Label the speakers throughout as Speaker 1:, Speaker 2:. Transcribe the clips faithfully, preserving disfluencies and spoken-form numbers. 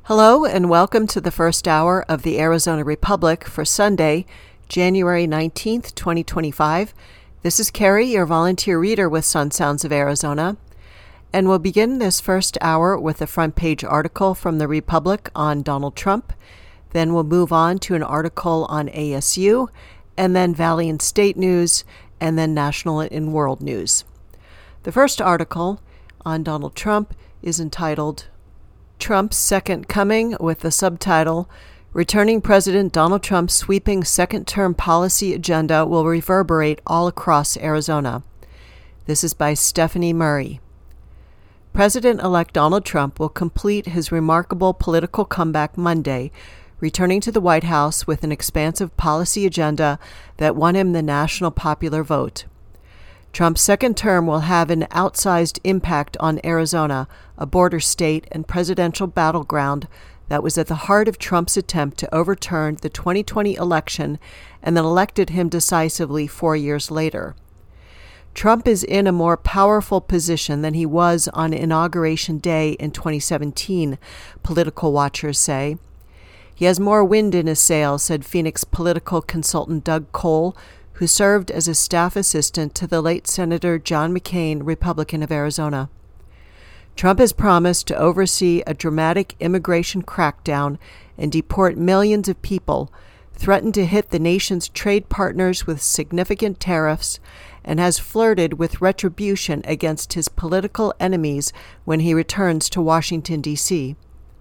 Speaker 1: Hello and welcome to the first hour of the Arizona Republic for Sunday, January nineteenth, twenty twenty-five. This is Carrie, your volunteer reader with Sun Sounds of Arizona, and we'll begin this first hour with a front page article from the Republic on Donald Trump. Then we'll move on to an article on A S U, and then Valley and State news, and then national and world news. The first article on Donald Trump is entitled Trump's Second Coming, with the subtitle, Returning President Donald Trump's Sweeping Second-Term Policy Agenda Will Reverberate All Across Arizona. This is by Stephanie Murray. President-elect Donald Trump will complete his remarkable political comeback Monday, returning to the White House with an expansive policy agenda that won him the national popular vote. Trump's second term will have an outsized impact on Arizona, a border state and presidential battleground that was at the heart of Trump's attempt to overturn the twenty twenty election and then elected him decisively four years later. Trump is in a more powerful position than he was on Inauguration Day in twenty seventeen, political watchers say. He has more wind in his sails, said Phoenix political consultant Doug Cole, who served as a staff assistant to the late Senator John McCain, Republican of Arizona. Trump has promised to oversee a dramatic immigration crackdown and deport millions of people, threatened to hit the nation's trade partners with significant tariffs, and has flirted with retribution against his political enemies when he returns to Washington, D C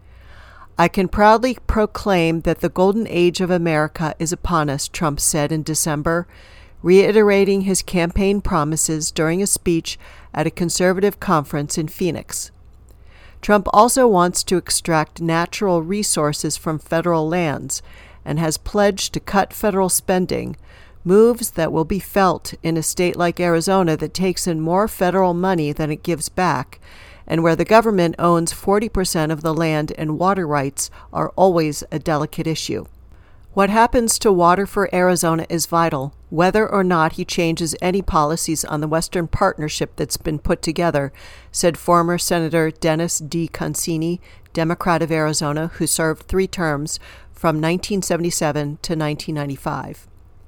Speaker 1: I can proudly proclaim that the golden age of America is upon us, Trump said in December, reiterating his campaign promises during a speech at a conservative conference in Phoenix. Trump also wants to extract natural resources from federal lands and has pledged to cut federal spending, moves that will be felt in a state like Arizona that takes in more federal money than it gives back, and where the government owns forty percent of the land and water rights are always a delicate issue. What happens to water for Arizona is vital, whether or not he changes any policies on the Western Partnership that's been put together, said former Senator Dennis D. Concini, Democrat of Arizona, who served three terms from nineteen seventy-seven to nineteen ninety-five.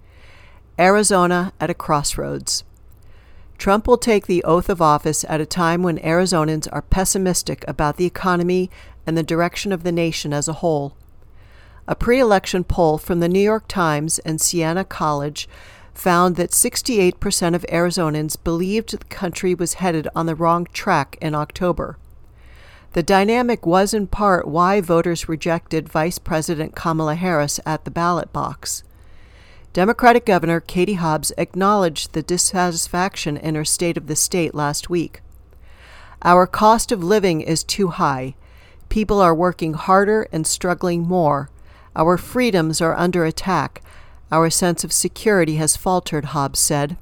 Speaker 1: Arizona at a crossroads. Trump will take the oath of office at a time when Arizonans are pessimistic about the economy and the direction of the nation as a whole. A pre-election poll from the New York Times and Siena College found that sixty-eight percent of Arizonans believed the country was headed on the wrong track in October. The dynamic was in part why voters rejected Vice President Kamala Harris at the ballot box. Democratic Governor Katie Hobbs acknowledged the dissatisfaction in her State of the State last week. Our cost of living is too high. People are working harder and struggling more. Our freedoms are under attack. Our sense of security has faltered, Hobbs said.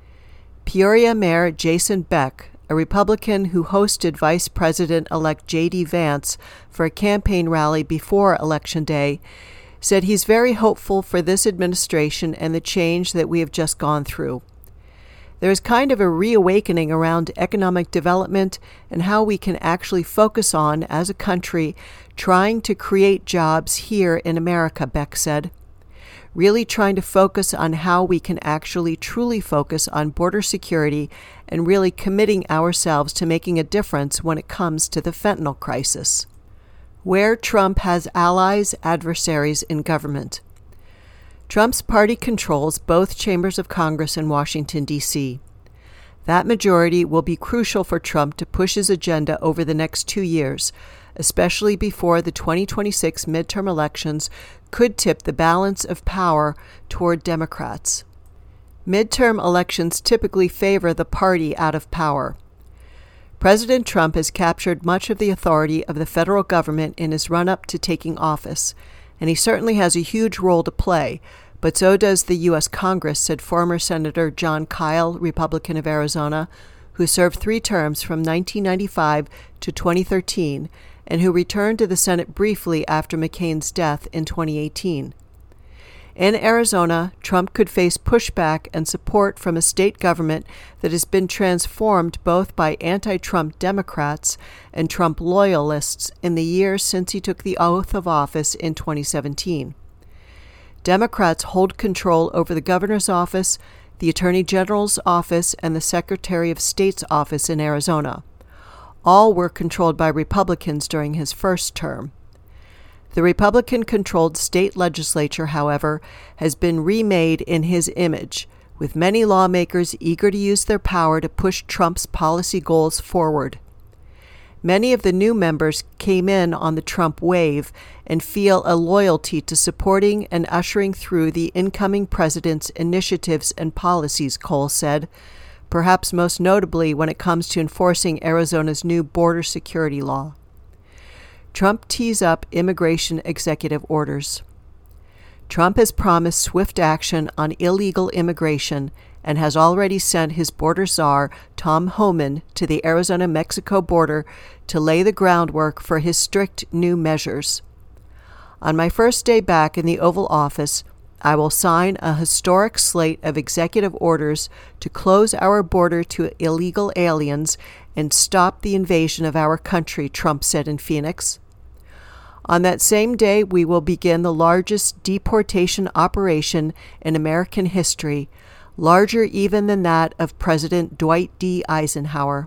Speaker 1: Peoria Mayor Jason Beck, a Republican who hosted Vice President-elect J D Vance for a campaign rally before Election Day, said he's very hopeful for this administration and the change that we have just gone through. There's kind of a reawakening around economic development and how we can actually focus on, as a country, trying to create jobs here in America, Beck said. Really trying to focus on how we can actually truly focus on border security and really committing ourselves to making a difference when it comes to the fentanyl crisis. Where Trump has allies, adversaries in government. Trump's party controls both chambers of Congress in Washington, D C That majority will be crucial for Trump to push his agenda over the next two years, especially before the twenty twenty-six midterm elections could tip the balance of power toward Democrats. Midterm elections typically favor the party out of power. President Trump has captured much of the authority of the federal government in his run-up to taking office, and he certainly has a huge role to play, but so does the U S Congress, said former Senator Jon Kyl, Republican of Arizona, who served three terms from nineteen ninety-five to twenty thirteen, and who returned to the Senate briefly after McCain's death in twenty eighteen. In Arizona, Trump could face pushback and support from a state government that has been transformed both by anti-Trump Democrats and Trump loyalists in the years since he took the oath of office in twenty seventeen. Democrats hold control over the governor's office, the attorney general's office, and the secretary of state's office in Arizona. All were controlled by Republicans during his first term. The Republican-controlled state legislature, however, has been remade in his image, with many lawmakers eager to use their power to push Trump's policy goals forward. Many of the new members came in on the Trump wave and feel a loyalty to supporting and ushering through the incoming president's initiatives and policies, Cole said, perhaps most notably when it comes to enforcing Arizona's new border security law. Trump tees up immigration executive orders. Trump has promised swift action on illegal immigration and has already sent his border czar, Tom Homan, to the Arizona-Mexico border to lay the groundwork for his strict new measures. On my first day back in the Oval Office, I will sign a historic slate of executive orders to close our border to illegal aliens and stop the invasion of our country, Trump said in Phoenix. On that same day, we will begin the largest deportation operation in American history, larger even than that of President Dwight D. Eisenhower.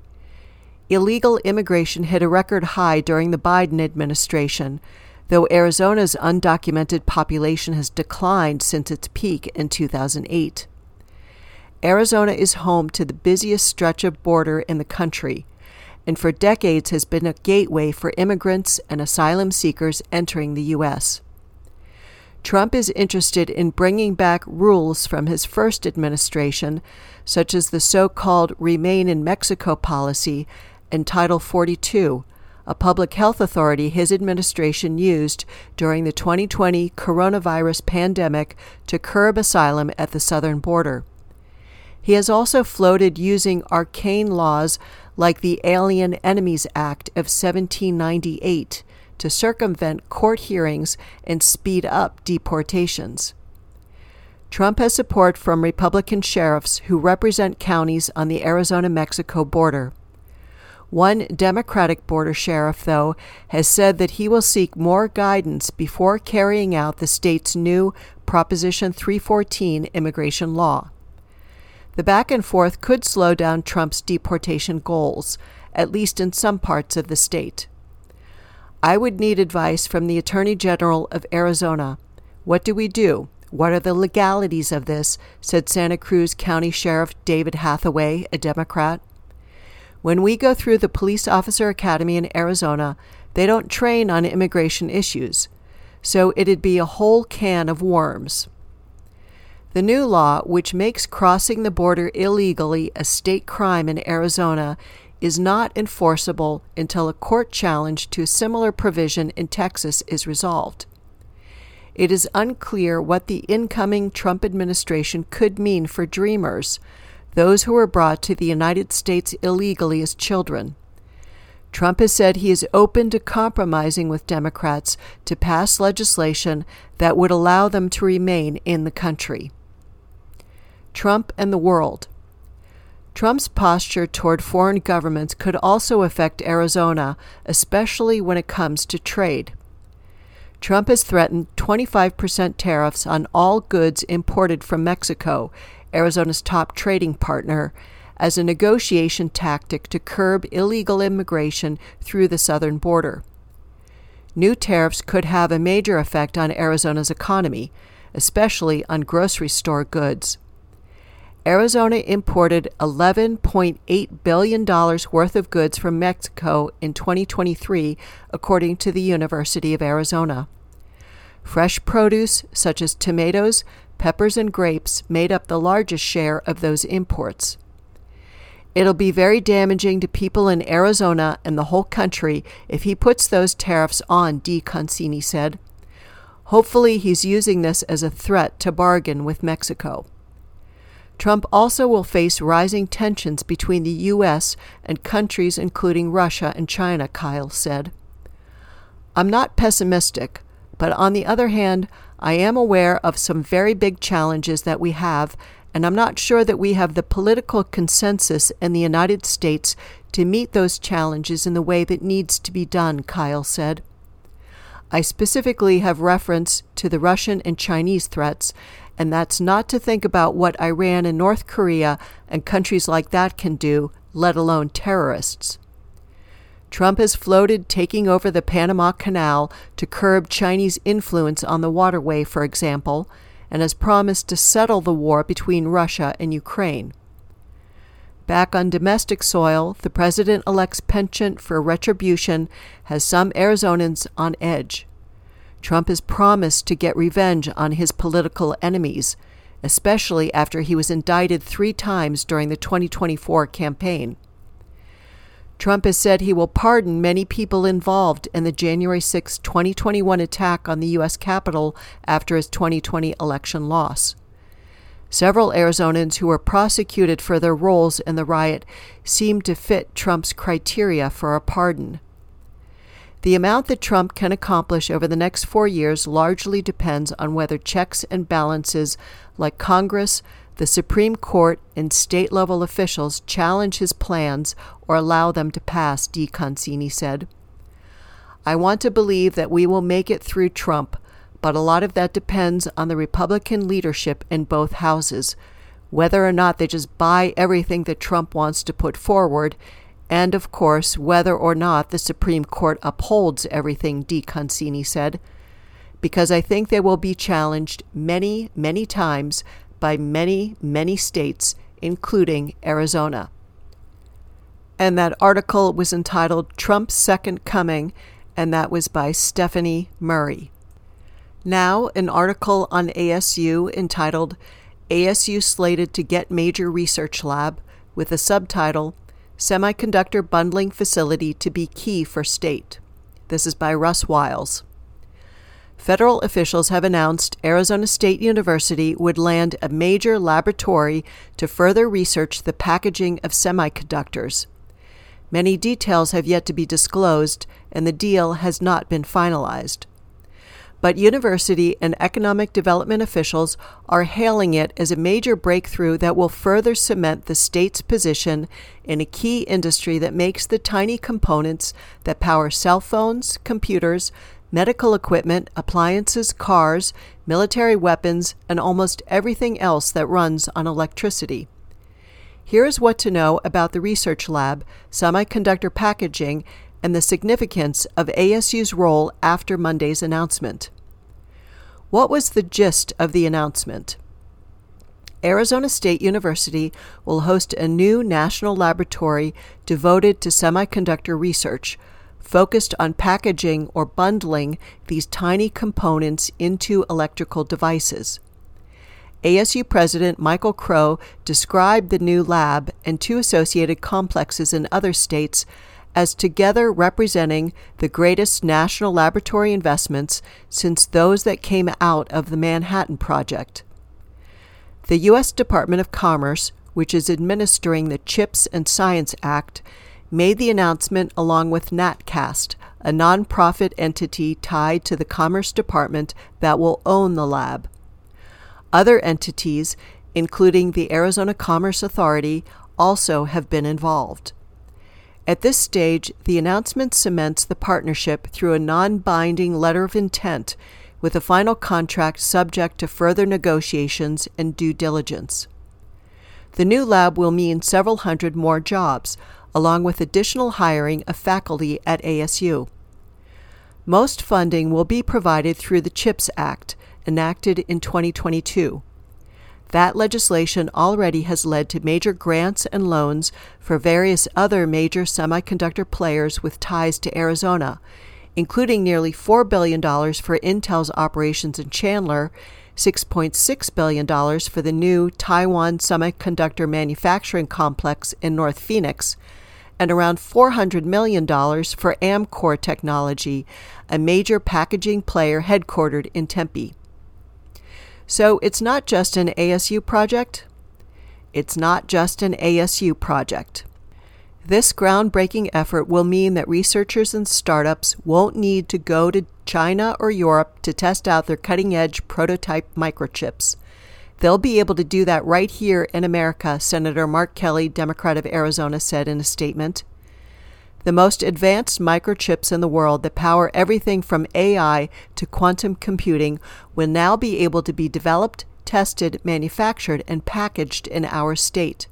Speaker 1: Illegal immigration hit a record high during the Biden administration, though Arizona's undocumented population has declined since its peak in two thousand eight. Arizona is home to the busiest stretch of border in the country, and for decades has been a gateway for immigrants and asylum seekers entering the U S. Trump is interested in bringing back rules from his first administration, such as the so-called Remain in Mexico policy and Title forty-two, a public health authority his administration used during the twenty twenty coronavirus pandemic to curb asylum at the southern border. He has also floated using arcane laws like the Alien Enemies Act of seventeen ninety-eight to circumvent court hearings and speed up deportations. Trump has support from Republican sheriffs who represent counties on the Arizona-Mexico border. One Democratic border sheriff, though, has said that he will seek more guidance before carrying out the state's new Proposition three fourteen immigration law. The back and forth could slow down Trump's deportation goals, at least in some parts of the state. I would need advice from the Attorney General of Arizona. What do we do? What are the legalities of this? Said Santa Cruz County Sheriff David Hathaway, a Democrat. When we go through the Police Officer Academy in Arizona, they don't train on immigration issues, so it'd be a whole can of worms. The new law, which makes crossing the border illegally a state crime in Arizona, is not enforceable until a court challenge to a similar provision in Texas is resolved. It is unclear what the incoming Trump administration could mean for dreamers, those who were brought to the United States illegally as children. Trump has said he is open to compromising with Democrats to pass legislation that would allow them to remain in the country. Trump and the world. Trump's posture toward foreign governments could also affect Arizona, especially when it comes to trade. Trump has threatened twenty-five percent tariffs on all goods imported from Mexico, Arizona's top trading partner, as a negotiation tactic to curb illegal immigration through the southern border. New tariffs could have a major effect on Arizona's economy, especially on grocery store goods. Arizona imported eleven point eight billion dollars worth of goods from Mexico in twenty twenty-three, according to the University of Arizona. Fresh produce, such as tomatoes, peppers, and grapes, made up the largest share of those imports. It'll be very damaging to people in Arizona and the whole country if he puts those tariffs on, DeConcini said. Hopefully he's using this as a threat to bargain with Mexico. Trump also will face rising tensions between the U S and countries including Russia and China, Kyle said. I'm not pessimistic, but on the other hand, I am aware of some very big challenges that we have, and I'm not sure that we have the political consensus in the United States to meet those challenges in the way that needs to be done, Kyle said. I specifically have reference to the Russian and Chinese threats, and that's not to think about what Iran and North Korea and countries like that can do, let alone terrorists. Trump has floated taking over the Panama Canal to curb Chinese influence on the waterway, for example, and has promised to settle the war between Russia and Ukraine. Back on domestic soil, the president-elect's penchant for retribution has some Arizonans on edge. Trump has promised to get revenge on his political enemies, especially after he was indicted three times during the twenty twenty-four campaign. Trump has said he will pardon many people involved in the January sixth, twenty twenty-one attack on the U S Capitol after his twenty twenty election loss. Several Arizonans who were prosecuted for their roles in the riot seem to fit Trump's criteria for a pardon. The amount that Trump can accomplish over the next four years largely depends on whether checks and balances like Congress, the Supreme Court, and state-level officials challenge his plans or allow them to pass, DeConcini said. I want to believe that we will make it through Trump, but a lot of that depends on the Republican leadership in both houses, whether or not they just buy everything that Trump wants to put forward, and, of course, whether or not the Supreme Court upholds everything, DeConcini said, because I think they will be challenged many, many times by many, many states, including Arizona. And that article was entitled Trump's Second Coming, and that was by Stephanie Murray. Now, an article on A S U entitled A S U Slated to Get Major Research Lab, with the subtitle Semiconductor Bundling Facility to be Key for State. This is by Russ Wiles. Federal officials have announced Arizona State University would land a major laboratory to further research the packaging of semiconductors. Many details have yet to be disclosed, and the deal has not been finalized. But university and economic development officials are hailing it as a major breakthrough that will further cement the state's position in a key industry that makes the tiny components that power cell phones, computers, medical equipment, appliances, cars, military weapons, and almost everything else that runs on electricity. Here is what to know about the research lab, semiconductor packaging, and the significance of A S U's role after Monday's announcement. What was the gist of the announcement? Arizona State University will host a new national laboratory devoted to semiconductor research, focused on packaging or bundling these tiny components into electrical devices. A S U President Michael Crow described the new lab and two associated complexes in other states as together representing the greatest national laboratory investments since those that came out of the Manhattan Project. The U S Department of Commerce, which is administering the CHIPS and Science Act, made the announcement along with NatCast, a nonprofit entity tied to the Commerce Department that will own the lab. Other entities, including the Arizona Commerce Authority, also have been involved. At this stage, the announcement cements the partnership through a non-binding letter of intent, with a final contract subject to further negotiations and due diligence. The new lab will mean several hundred more jobs, along with additional hiring of faculty at A S U. Most funding will be provided through the CHIPS Act, enacted in twenty twenty-two. That legislation already has led to major grants and loans for various other major semiconductor players with ties to Arizona, including nearly four billion dollars for Intel's operations in Chandler, six point six billion dollars for the new Taiwan Semiconductor Manufacturing Complex in North Phoenix, and around four hundred million dollars for Amkor Technology, a major packaging player headquartered in Tempe. So it's not just an A S U project? It's not just an A S U project. This groundbreaking effort will mean that researchers and startups won't need to go to China or Europe to test out their cutting-edge prototype microchips. They'll be able to do that right here in America, Senator Mark Kelly, Democrat of Arizona, said in a statement. The most advanced microchips in the world that power everything from A I to quantum computing will now be able to be developed, tested, manufactured, and packaged in our state.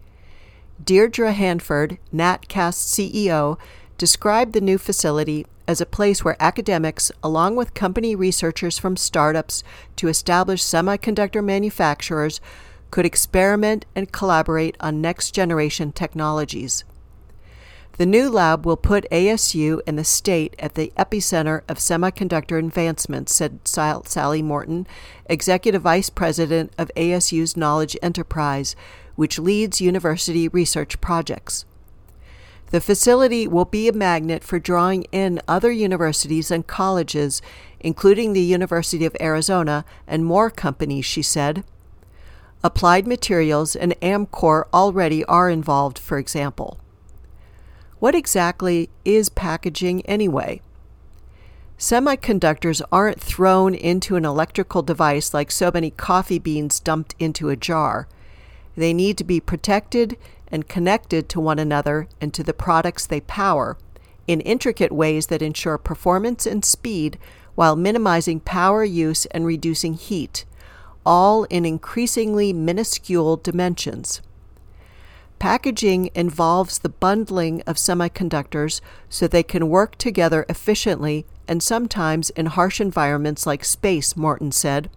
Speaker 1: Deirdre Hanford, Natcast C E O, described the new facility as a place where academics, along with company researchers from startups to established semiconductor manufacturers, could experiment and collaborate on next-generation technologies. The new lab will put A S U and the state at the epicenter of semiconductor advancements, said Sally Morton, Executive Vice President of A S U's Knowledge Enterprise, which leads university research projects. The facility will be a magnet for drawing in other universities and colleges, including the University of Arizona and more companies, she said. Applied Materials and Amcor already are involved, for example. What exactly is packaging anyway? Semiconductors aren't thrown into an electrical device like so many coffee beans dumped into a jar. They need to be protected and connected to one another and to the products they power in intricate ways that ensure performance and speed while minimizing power use and reducing heat, all in increasingly minuscule dimensions. Packaging involves the bundling of semiconductors so they can work together efficiently and sometimes in harsh environments like space, Morton said.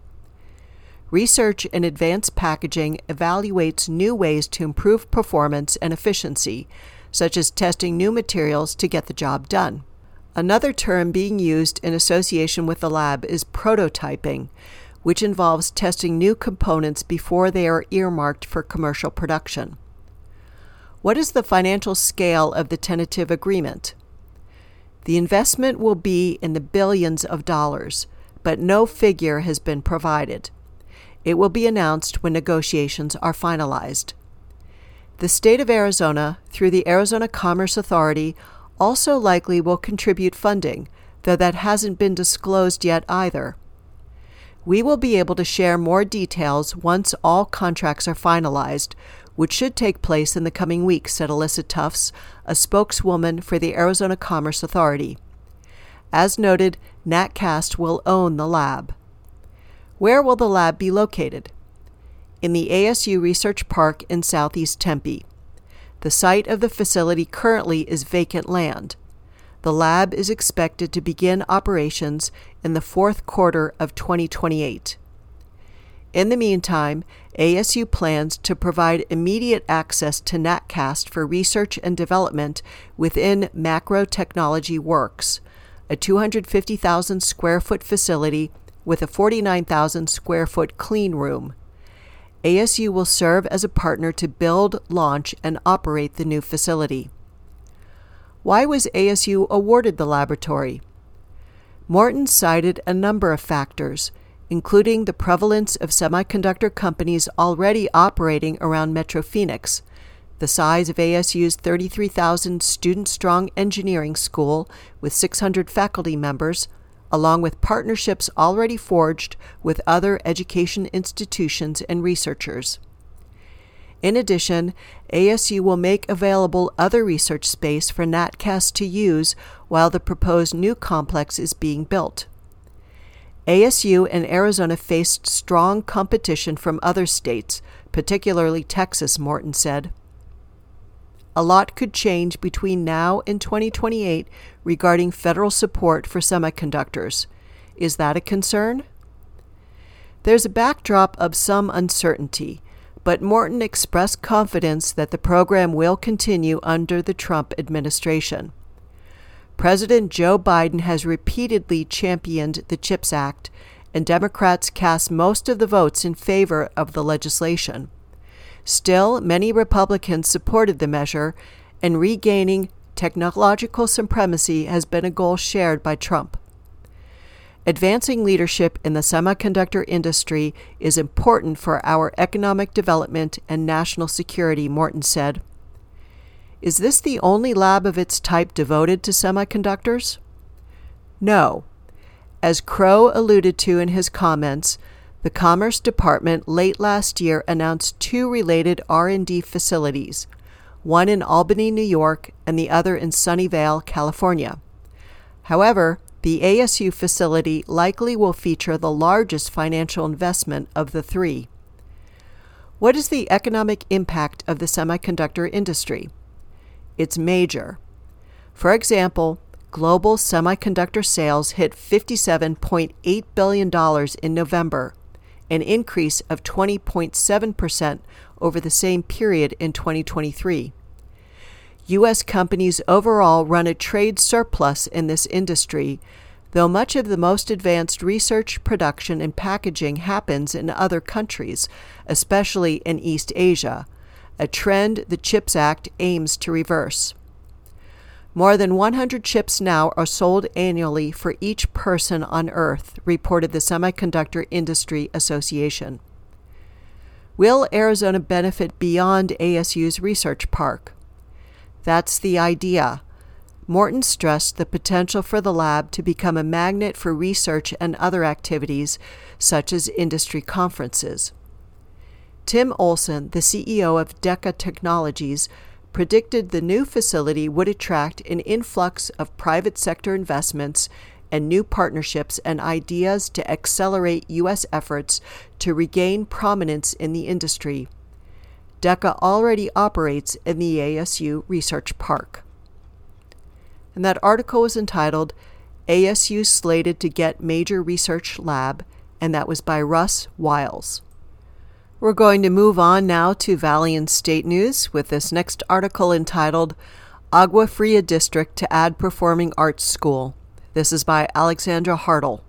Speaker 1: Research in advanced packaging evaluates new ways to improve performance and efficiency, such as testing new materials to get the job done. Another term being used in association with the lab is prototyping, which involves testing new components before they are earmarked for commercial production. What is the financial scale of the tentative agreement? The investment will be in the billions of dollars, but no figure has been provided. It will be announced when negotiations are finalized. The state of Arizona, through the Arizona Commerce Authority, also likely will contribute funding, though that hasn't been disclosed yet either. We will be able to share more details once all contracts are finalized, which should take place in the coming weeks, said Alyssa Tufts, a spokeswoman for the Arizona Commerce Authority. As noted, Natcast will own the lab. Where will the lab be located? In the A S U Research Park in southeast Tempe. The site of the facility currently is vacant land. The lab is expected to begin operations in the fourth quarter of twenty twenty-eight. In the meantime, A S U plans to provide immediate access to Natcast for research and development within Macro Technology Works, a two hundred fifty thousand square foot facility with a forty-nine thousand square foot clean room. A S U will serve as a partner to build, launch, and operate the new facility. Why was A S U awarded the laboratory? Morton cited a number of factors, including the prevalence of semiconductor companies already operating around Metro Phoenix, the size of A S U's thirty-three thousand student-strong engineering school with six hundred faculty members, along with partnerships already forged with other education institutions and researchers. In addition, A S U will make available other research space for Natcast to use while the proposed new complex is being built. A S U and Arizona faced strong competition from other states, particularly Texas, Morton said. A lot could change between now and twenty twenty-eight regarding federal support for semiconductors. Is that a concern? There's a backdrop of some uncertainty, but Morton expressed confidence that the program will continue under the Trump administration. President Joe Biden has repeatedly championed the CHIPS Act, and Democrats cast most of the votes in favor of the legislation. Still, many Republicans supported the measure, and regaining technological supremacy has been a goal shared by Trump. Advancing leadership in the semiconductor industry is important for our economic development and national security, Morton said. Is this the only lab of its type devoted to semiconductors? No. As Crow alluded to in his comments, the Commerce Department late last year announced two related R and D facilities, one in Albany, New York, and the other in Sunnyvale, California. However, the A S U facility likely will feature the largest financial investment of the three. What is the economic impact of the semiconductor industry? It's major. For example, global semiconductor sales hit fifty-seven point eight billion dollars in November, an increase of twenty point seven percent over the same period in twenty twenty-three. U S companies overall run a trade surplus in this industry, though much of the most advanced research, production, and packaging happens in other countries, especially in East Asia, a trend the CHIPS Act aims to reverse. More than one hundred chips now are sold annually for each person on Earth, reported the Semiconductor Industry Association. Will Arizona benefit beyond A S U's research park? That's the idea. Morton stressed the potential for the lab to become a magnet for research and other activities, such as industry conferences. Tim Olson, the C E O of Deca Technologies, predicted the new facility would attract an influx of private sector investments and new partnerships and ideas to accelerate U S efforts to regain prominence in the industry. Deca already operates in the A S U Research Park. And that article was entitled, A S U Slated to Get Major Research Lab, and that was by Russ Wiles. We're going to move on now to Valley and State News with this next article entitled, Agua Fria District to Add Performing Arts School. This is by Alexandra Hartle.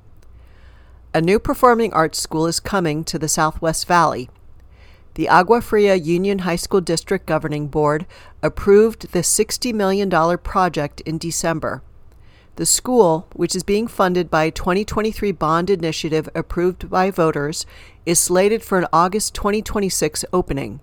Speaker 1: A new performing arts school is coming to the Southwest Valley. The Agua Fria Union High School District Governing Board approved the sixty million dollars project in December. The school, which is being funded by a twenty twenty-three bond initiative approved by voters, is slated for an August twenty twenty-six opening.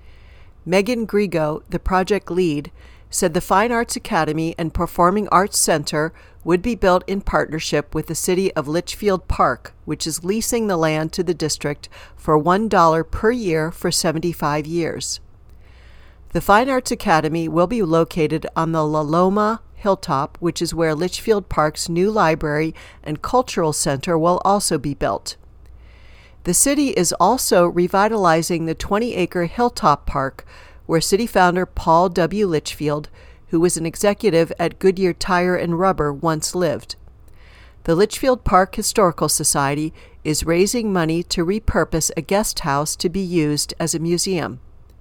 Speaker 1: Megan Grigo, the project lead, said the Fine Arts Academy and Performing Arts Center would be built in partnership with the city of Litchfield Park, which is leasing the land to the district for one dollar per year for seventy-five years. The Fine Arts Academy will be located on the La Loma Hilltop, which is where Litchfield Park's new library and cultural center will also be built. The city is also revitalizing the twenty-acre Hilltop Park, where city founder Paul W. Litchfield, who was an executive at Goodyear Tire and Rubber, once lived. The Litchfield Park Historical Society is raising money to repurpose a guest house to be used as a museum.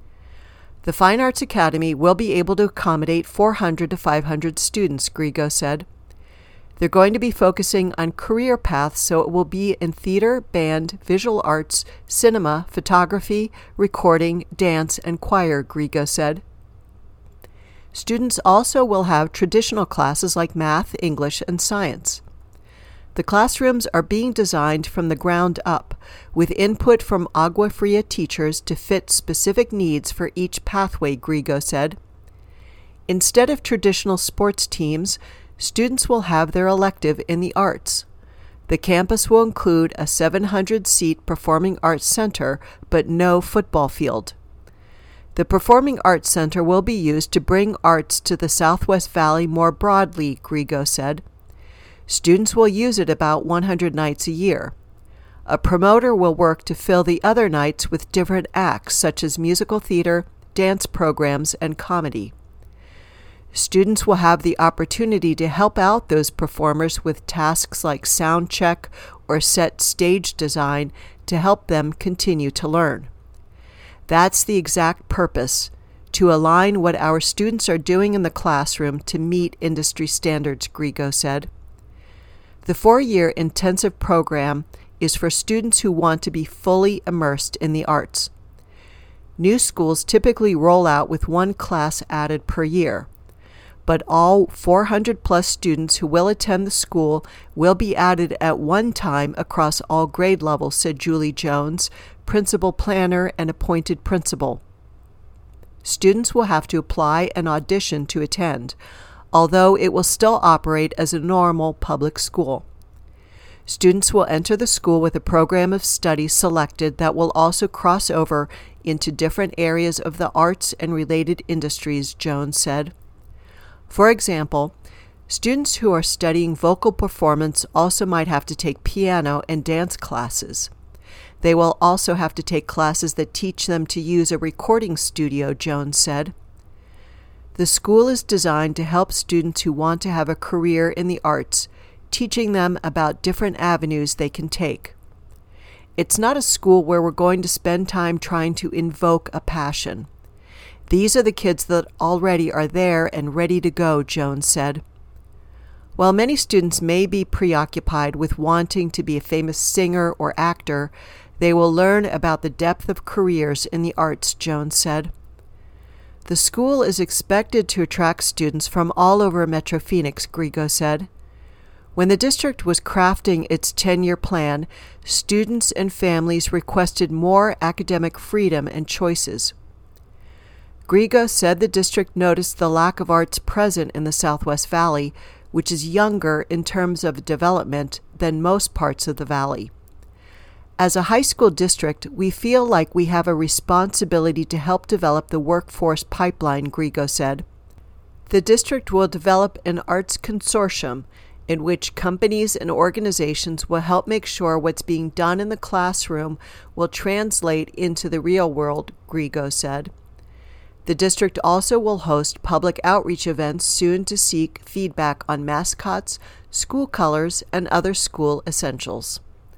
Speaker 1: The Fine Arts Academy will be able to accommodate four hundred to five hundred students, Grigo said. They're going to be focusing on career paths, so it will be in theater, band, visual arts, cinema, photography, recording, dance, and choir, Grigo said. Students also will have traditional classes like math, English, and science. The classrooms are being designed from the ground up, with input from Agua Fria teachers to fit specific needs for each pathway, Grigo said. Instead of traditional sports teams, students will have their elective in the arts. The campus will include a seven hundred seat Performing Arts Center, but no football field. The Performing Arts Center will be used to bring arts to the Southwest Valley more broadly, Grigo said. Students will use it about one hundred nights a year. A promoter will work to fill the other nights with different acts such as musical theater, dance programs, and comedy. Students will have the opportunity to help out those performers with tasks like sound check or set stage design to help them continue to learn. That's the exact purpose, to align what our students are doing in the classroom to meet industry standards, Grigo said. The four-year intensive program is for students who want to be fully immersed in the arts. New schools typically roll out with one class added per year, but all four hundred plus students who will attend the school will be added at one time across all grade levels, said Julie Jones, principal planner and appointed principal. Students will have to apply and audition to attend, although it will still operate as a normal public school. Students will enter the school with a program of study selected that will also cross over into different areas of the arts and related industries, Jones said. For example, students who are studying vocal performance also might have to take piano and dance classes. They will also have to take classes that teach them to use a recording studio, Jones said. The school is designed to help students who want to have a career in the arts, teaching them about different avenues they can take. It's not a school where we're going to spend time trying to invoke a passion. These are the kids that already are there and ready to go, Jones said. While many students may be preoccupied with wanting to be a famous singer or actor, they will learn about the depth of careers in the arts, Jones said. The school is expected to attract students from all over Metro Phoenix, Grigo said. When the district was crafting its ten-year plan, students and families requested more academic freedom and choices. Grigo said the district noticed the lack of arts present in the Southwest Valley, which is younger in terms of development than most parts of the valley. As a high school district, we feel like we have a responsibility to help develop the workforce pipeline, Grigo said. The district will develop an arts consortium in which companies and organizations will help make sure what's being done in the classroom will translate into the real world, Grigo said. The district also will host public outreach events soon to seek feedback on mascots, school colors, and other school essentials.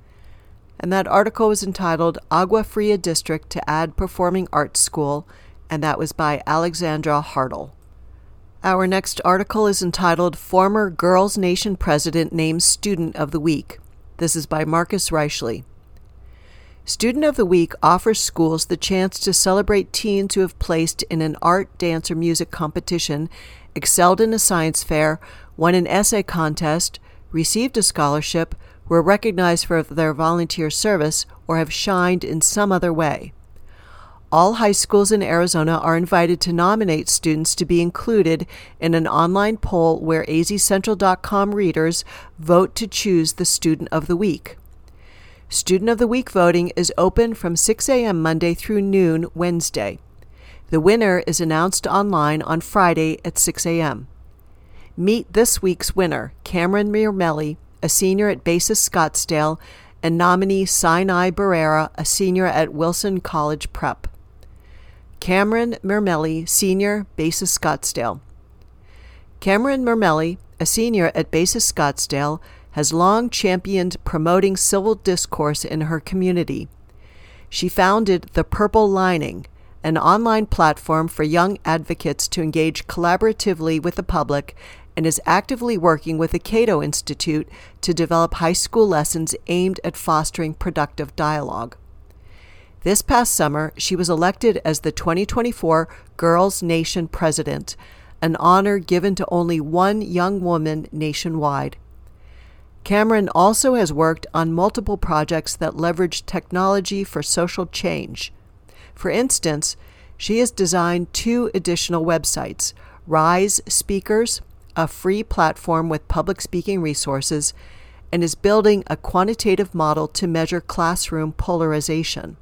Speaker 1: And that article was entitled Agua Fria District to Add Performing Arts School, and that was by Alexandra Hartle. Our next article is entitled Former Girls Nation President Names Student of the Week. This is by Marcus Reichley. Student of the Week offers schools the chance to celebrate teens who have placed in an art, dance, or music competition, excelled in a science fair, won an essay contest, received a scholarship, were recognized for their volunteer service, or have shined in some other way. All high schools in Arizona are invited to nominate students to be included in an online poll where A Z Central dot com readers vote to choose the Student of the Week. Student of the Week voting is open from six a.m. Monday through noon Wednesday. The winner is announced online on Friday at six a.m. Meet this week's winner, Cameron Mirmelli, a senior at Basis Scottsdale, and nominee Sinai Barrera, a senior at Wilson College Prep. Cameron Mirmelli, senior, Basis Scottsdale. Cameron Mirmelli, a senior at Basis Scottsdale, has long championed promoting civil discourse in her community. She founded The Purple Lining, an online platform for young advocates to engage collaboratively with the public, and is actively working with the Cato Institute to develop high school lessons aimed at fostering productive dialogue. This past summer, she was elected as the twenty twenty-four Girls Nation President, an honor given to only one young woman nationwide. Cameron also has worked on multiple projects that leverage technology for social change. For instance, she has designed two additional websites, Rise Speakers, a free platform with public speaking resources, and is building a quantitative model to measure classroom polarization.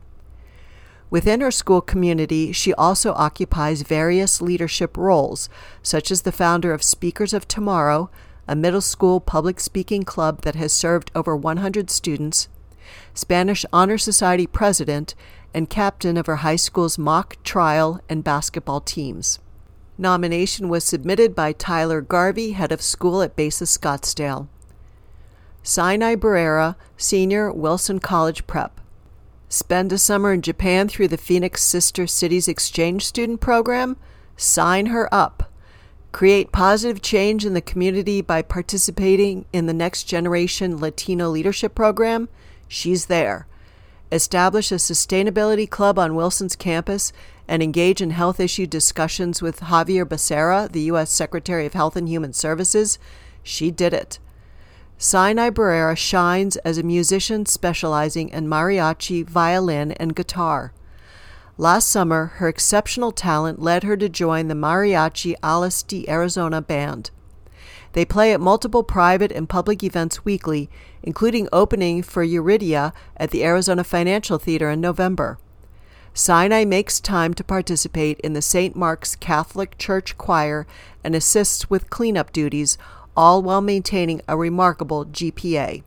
Speaker 1: Within her school community, she also occupies various leadership roles, such as the founder of Speakers of Tomorrow, a middle school public speaking club that has served over one hundred students, Spanish Honor Society president, and captain of her high school's mock trial and basketball teams. Nomination was submitted by Tyler Garvey, head of school at Basis Scottsdale. Sinai Barrera, senior, Wilson College Prep. Spend a summer in Japan through the Phoenix Sister Cities Exchange Student Program? Sign her up. Create positive change in the community by participating in the Next Generation Latino Leadership Program? She's there. Establish a sustainability club on Wilson's campus and engage in health issue discussions with Javier Becerra, the U S Secretary of Health and Human Services? She did it. Sinai Barrera shines as a musician specializing in mariachi, violin, and guitar. Last summer, her exceptional talent led her to join the Mariachi Alas de Arizona band. They play at multiple private and public events weekly, including opening for Eurydia at the Arizona Financial Theater in November. Sinai makes time to participate in the Saint Mark's Catholic Church Choir and assists with cleanup duties, all while maintaining a remarkable G P A.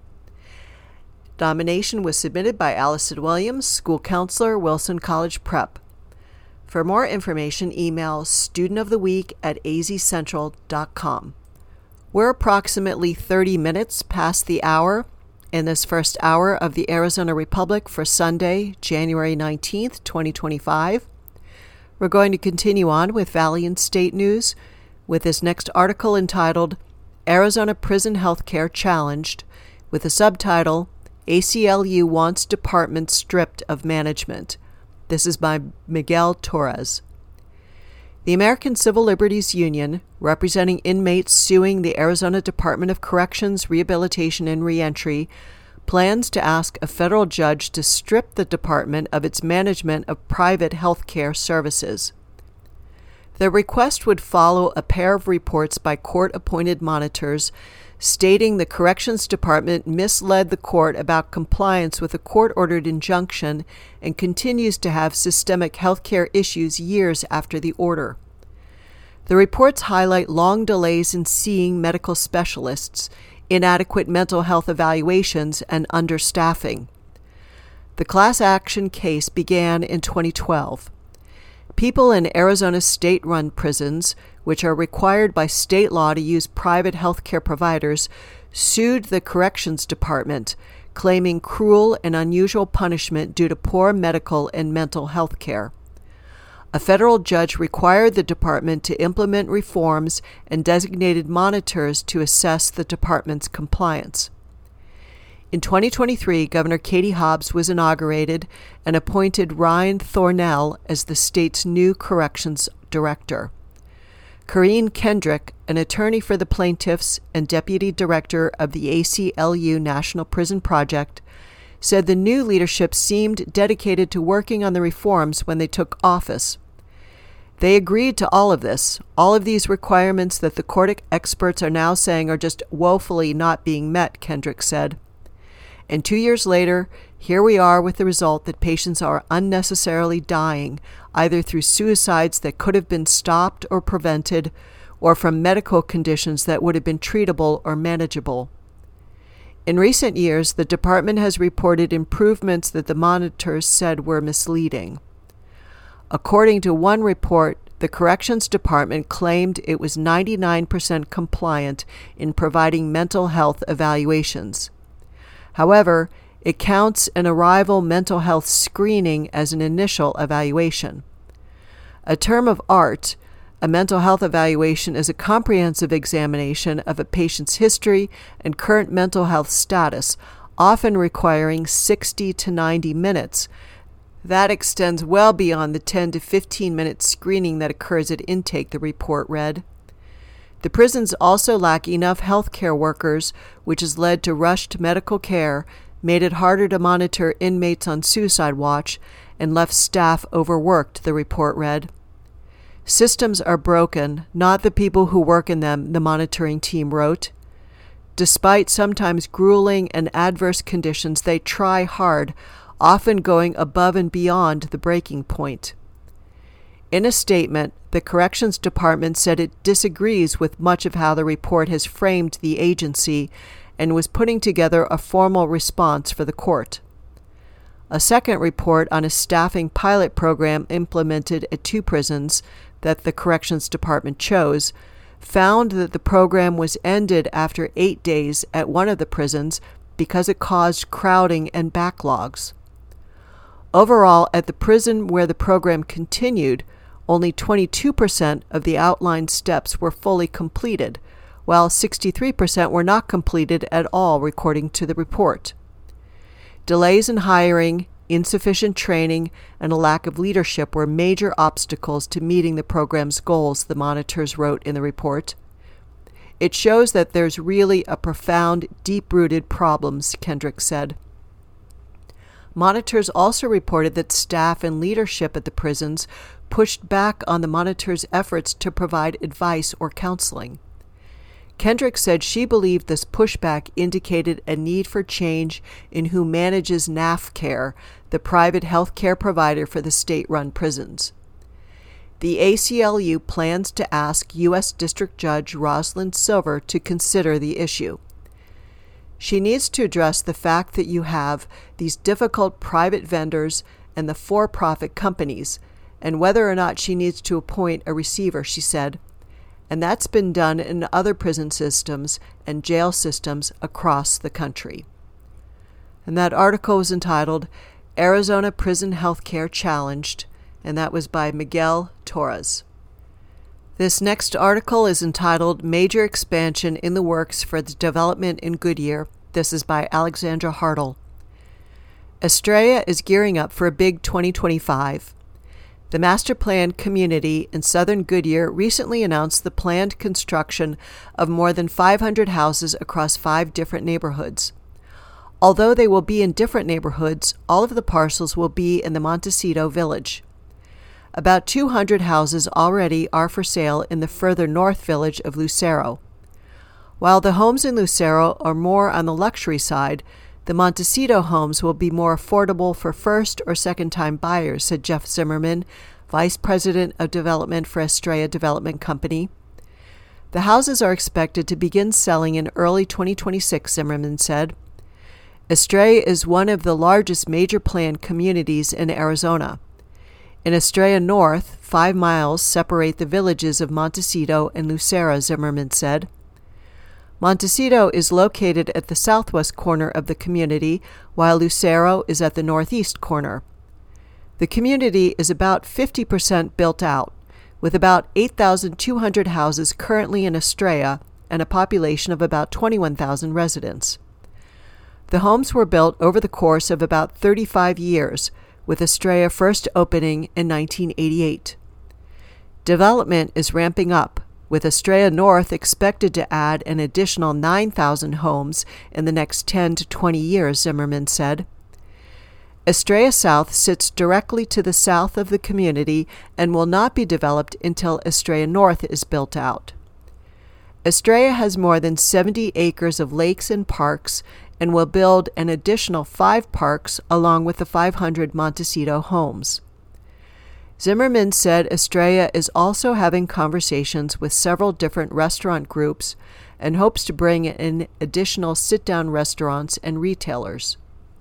Speaker 1: Nomination was submitted by Allison Williams, school counselor, Wilson College Prep. For more information, email studentoftheweek at a z central dot com. We're approximately thirty minutes past the hour in this first hour of the Arizona Republic for Sunday, January nineteenth, twenty twenty-five. We're going to continue on with Valley and State News with this next article entitled Arizona Prison Healthcare Challenged, with a subtitle, A C L U Wants Department Stripped of Management. This is by Miguel Torres. The American Civil Liberties Union, representing inmates suing the Arizona Department of Corrections, Rehabilitation, and Reentry, plans to ask a federal judge to strip the department of its management of private health care services. The request would follow a pair of reports by court-appointed monitors stating the Corrections Department misled the court about compliance with a court-ordered injunction and continues to have systemic healthcare issues years after the order. The reports highlight long delays in seeing medical specialists, inadequate mental health evaluations, and understaffing. The class action case began in twenty twelve. People in Arizona state-run prisons, which are required by state law to use private health care providers, sued the Corrections Department, claiming cruel and unusual punishment due to poor medical and mental health care. A federal judge required the department to implement reforms and designated monitors to assess the department's compliance. In twenty twenty-three, Governor Katie Hobbs was inaugurated and appointed Ryan Thornell as the state's new corrections director. Corrine Kendrick, an attorney for the plaintiffs and deputy director of the A C L U National Prison Project, said the new leadership seemed dedicated to working on the reforms when they took office. They agreed to all of this, all of these requirements that the court experts are now saying are just woefully not being met, Kendrick said. And two years later, here we are with the result that patients are unnecessarily dying, either through suicides that could have been stopped or prevented, or from medical conditions that would have been treatable or manageable. In recent years, the department has reported improvements that the monitors said were misleading. According to one report, the Corrections Department claimed it was ninety-nine percent compliant in providing mental health evaluations. However, it counts an arrival mental health screening as an initial evaluation. A term of art, a mental health evaluation is a comprehensive examination of a patient's history and current mental health status, often requiring sixty to ninety minutes. That extends well beyond the ten to fifteen minute screening that occurs at intake, the report read. The prisons also lack enough healthcare workers, which has led to rushed medical care, made it harder to monitor inmates on suicide watch, and left staff overworked, the report read. Systems are broken, not the people who work in them, the monitoring team wrote. Despite sometimes grueling and adverse conditions, they try hard, often going above and beyond the breaking point. In a statement, the Corrections Department said it disagrees with much of how the report has framed the agency and was putting together a formal response for the court. A second report on a staffing pilot program implemented at two prisons that the Corrections Department chose found that the program was ended after eight days at one of the prisons because it caused crowding and backlogs. Overall, at the prison where the program continued, only twenty-two percent of the outlined steps were fully completed, while sixty-three percent were not completed at all, according to the report. Delays in hiring, insufficient training, and a lack of leadership were major obstacles to meeting the program's goals, the monitors wrote in the report. It shows that there's really a profound, deep-rooted problems, Kendrick said. Monitors also reported that staff and leadership at the prisons pushed back on the monitors' efforts to provide advice or counseling. Kendrick said she believed this pushback indicated a need for change in who manages NAFCare, the private health care provider for the state-run prisons. The A C L U plans to ask U S District Judge Rosalind Silver to consider the issue. She needs to address the fact that you have these difficult private vendors and the for-profit companies, and whether or not she needs to appoint a receiver, she said. And that's been done in other prison systems and jail systems across the country. And that article was entitled Arizona Prison Healthcare Challenged, and that was by Miguel Torres. This next article is entitled Major Expansion in the Works for the Development in Goodyear. This is by Alexandra Hartle. Estrella is gearing up for a big twenty twenty-five. The master plan community in southern Goodyear recently announced the planned construction of more than five hundred houses across five different neighborhoods. Although they will be in different neighborhoods, all of the parcels will be in the Montecito village. About two hundred houses already are for sale in the further north village of Lucero. While the homes in Lucero are more on the luxury side, the Montecito homes will be more affordable for first or second-time buyers, said Jeff Zimmerman, Vice President of Development for Estrella Development Company. The houses are expected to begin selling in early twenty twenty-six, Zimmerman said. Estrella is one of the largest major planned communities in Arizona. In Estrella North, five miles separate the villages of Montecito and Lucero, Zimmerman said. Montecito is located at the southwest corner of the community, while Lucero is at the northeast corner. The community is about fifty percent built out, with about eight thousand two hundred houses currently in Estrella and a population of about twenty-one thousand residents. The homes were built over the course of about thirty-five years, with Estrella first opening in nineteen eighty-eight. Development is ramping up, with Estrella North expected to add an additional nine thousand homes in the next ten to twenty years, Zimmerman said. Estrella South sits directly to the south of the community and will not be developed until Estrella North is built out. Estrella has more than seventy acres of lakes and parks and will build an additional five parks along with the five hundred Montecito homes. Zimmerman said Estrella is also having conversations with several different restaurant groups and hopes to bring in additional sit-down restaurants and retailers.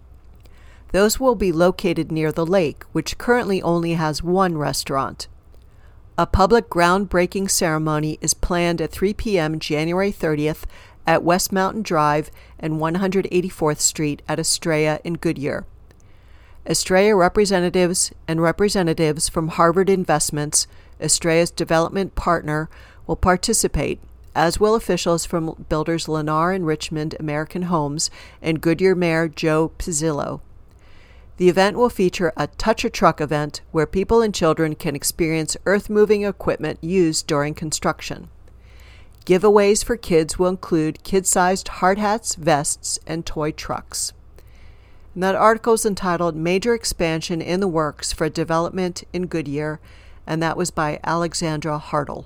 Speaker 1: Those will be located near the lake, which currently only has one restaurant. A public groundbreaking ceremony is planned at three p.m. January thirtieth at West Mountain Drive and one hundred eighty-fourth Street at Estrella in Goodyear. Estrella representatives and representatives from Harvard Investments, Estrella's development partner, will participate, as will officials from builders Lennar and Richmond American Homes and Goodyear Mayor Joe Pizzillo. The event will feature a Touch a Truck event where people and children can experience earth-moving equipment used during construction. Giveaways for kids will include kid-sized hard hats, vests, and toy trucks. And that article is entitled Major Expansion in the Works for Development in Goodyear, and that was by Alexandra Hartle.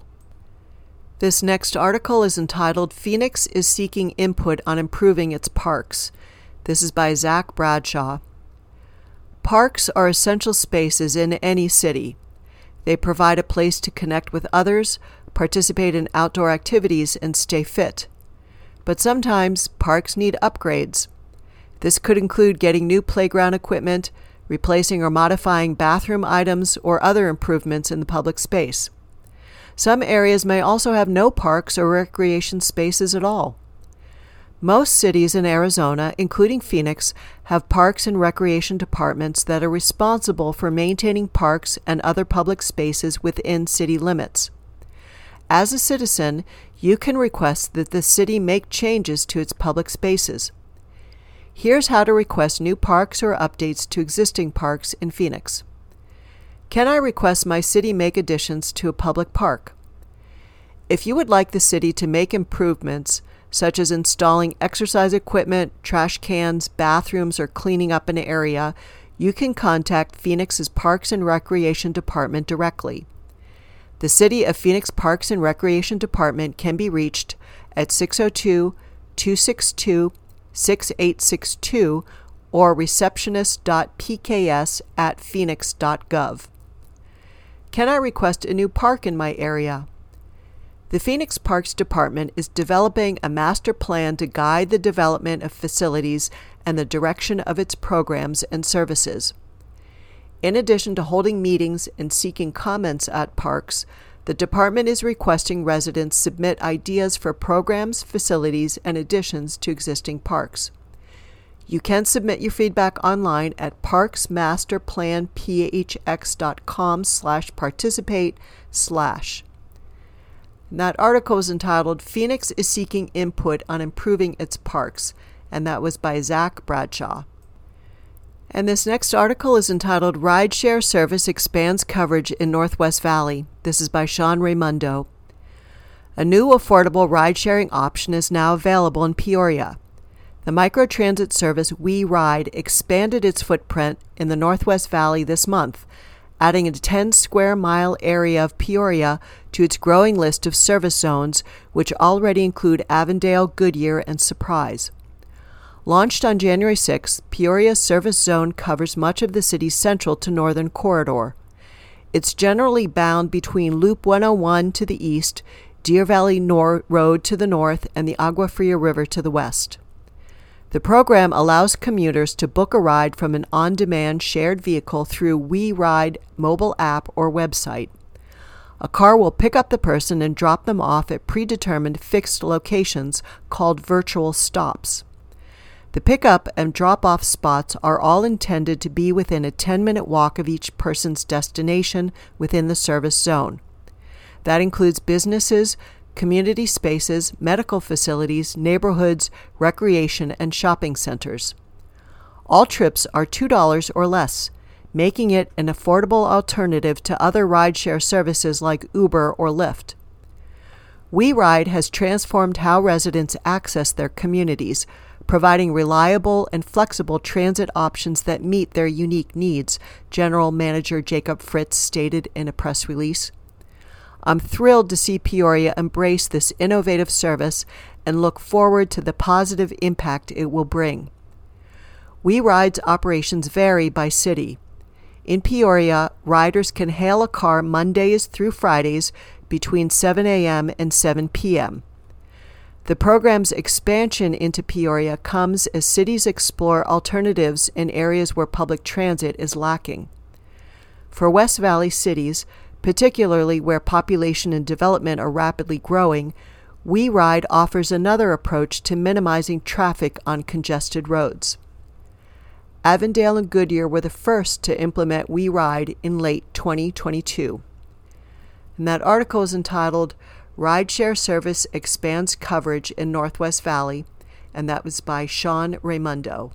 Speaker 1: This next article is entitled Phoenix is Seeking Input on Improving Its Parks. This is by Zach Bradshaw. Parks are essential spaces in any city. They provide a place to connect with others, participate in outdoor activities, and stay fit. But sometimes parks need upgrades. This could include getting new playground equipment, replacing or modifying bathroom items, or other improvements in the public space. Some areas may also have no parks or recreation spaces at all. Most cities in Arizona, including Phoenix, have parks and recreation departments that are responsible for maintaining parks and other public spaces within city limits. As a citizen, you can request that the city make changes to its public spaces. Here's how to request new parks or updates to existing parks in Phoenix. Can I request my city make additions to a public park? If you would like the city to make improvements, such as installing exercise equipment, trash cans, bathrooms, or cleaning up an area, you can contact Phoenix's Parks and Recreation Department directly. The City of Phoenix Parks and Recreation Department can be reached at six oh two, two six two, six eight six two or receptionist dot p k s at phoenix dot gov. Can I request a new park in my area? The Phoenix Parks Department is developing a master plan to guide the development of facilities and the direction of its programs and services. In addition to holding meetings and seeking comments at parks, the department is requesting residents submit ideas for programs, facilities, and additions to existing parks. You can submit your feedback online at parksmasterplanphx.com slash participate slash. And that article is entitled, Phoenix is Seeking Input on Improving Its Parks, and that was by Zach Bradshaw. And this next article is entitled, Rideshare Service Expands Coverage in Northwest Valley. This is by Sean Raimundo. A new affordable ride-sharing option is now available in Peoria. The microtransit service WeRide expanded its footprint in the Northwest Valley this month, adding a ten square mile area of Peoria to its growing list of service zones, which already include Avondale, Goodyear, and Surprise. Launched on January sixth, Peoria's service zone covers much of the city's central to northern corridor. It's generally bound between Loop one oh one to the east, Deer Valley Nor- Road to the north, and the Agua Fria River to the west. The program allows commuters to book a ride from an on-demand shared vehicle through WeRide mobile app or website. A car will pick up the person and drop them off at predetermined fixed locations called virtual stops. The pickup and drop-off spots are all intended to be within a ten-minute walk of each person's destination within the service zone. That includes businesses, community spaces, medical facilities, neighborhoods, recreation, and shopping centers. All trips are two dollars or less, making it an affordable alternative to other rideshare services like Uber or Lyft. WeRide has transformed how residents access their communities, providing reliable and flexible transit options that meet their unique needs, General Manager Jacob Fritz stated in a press release. I'm thrilled to see Peoria embrace this innovative service and look forward to the positive impact it will bring. WeRide's operations vary by city. In Peoria, riders can hail a car Mondays through Fridays between seven a.m. and seven p.m. The program's expansion into Peoria comes as cities explore alternatives in areas where public transit is lacking. For West Valley cities, particularly where population and development are rapidly growing, WeRide offers another approach to minimizing traffic on congested roads. Avondale and Goodyear were the first to implement WeRide in late twenty twenty-two. And that article is entitled, Rideshare Service Expands Coverage in Northwest Valley, and that was by Sean Raimundo.